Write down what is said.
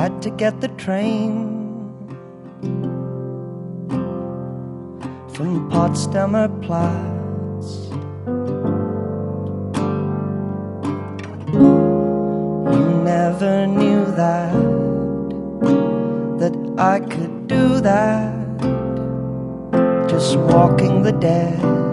had to get the train from Potsdamer Platz. You never knew that I could do that, just walking the dead.